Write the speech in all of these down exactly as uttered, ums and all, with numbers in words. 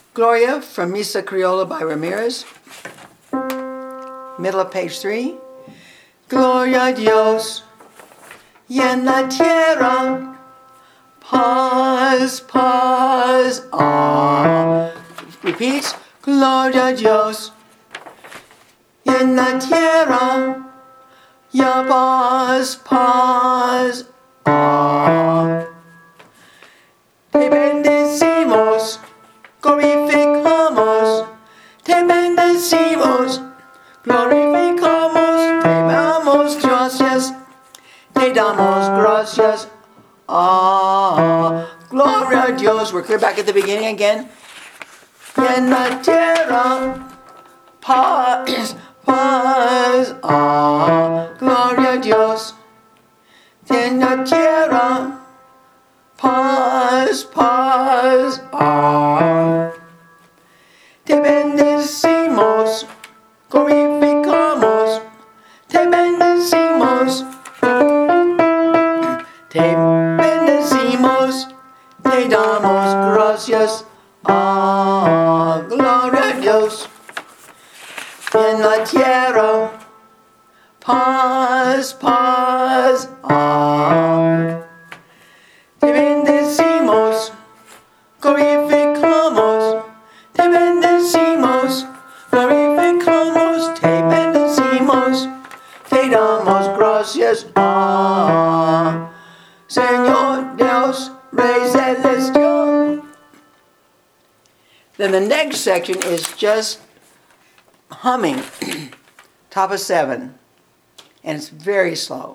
Gloria from Misa Criolla by Ramirez. Middle of page three. Gloria a Dios y en la tierra paz, paz, ah. Repeats. Gloria a Dios y en la tierra ya paz, paz, ah. Te bendecimos, glorificamos, te bendecimos, glorificamos, te damos gracias, te damos gracias. Ah, gloria a Dios. We're clear back at the beginning again. Y en la tierra, paz, paz, ah, gloria a Dios. Y en la tierra, paz, paz, ah. Te bendecimos, glorificamos, te bendecimos, te bendecimos, te damos gracias, ah, gloria a Dios. En la tierra, paz, paz, ah. Te bendecimos, glorificamos, te bendecimos, glorificamos, te bendecimos, te damos gracias, ah, Señor Dios, Rey Celestial. Then the next section is just humming, top of seven, and it's very slow.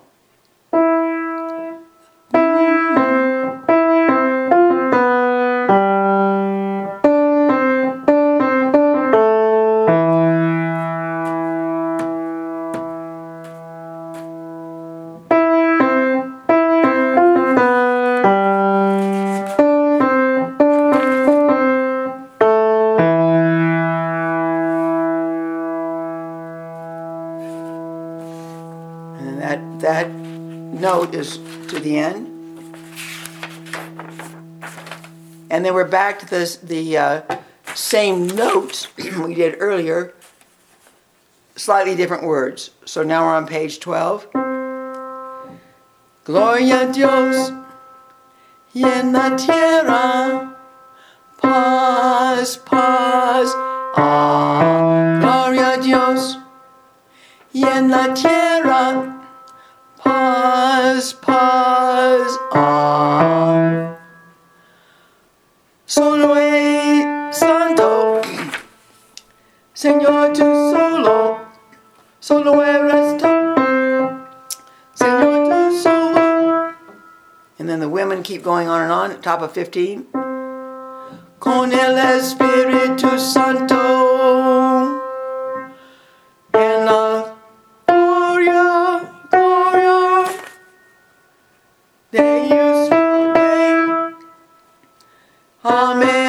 That note is to the end. And then we're back to this, the uh, same notes we did earlier, slightly different words. So now we're on page twelve. Gloria a Dios y en la tierra, paz, paz, ah. Gloria a Dios y en la tierra, paz, paz, ah. Solo es santo, Señor, tú solo, solo eres tú, Señor, tú solo. And then the women keep going on and on at top of fifteen. Con el Espíritu Santo, en la Amen.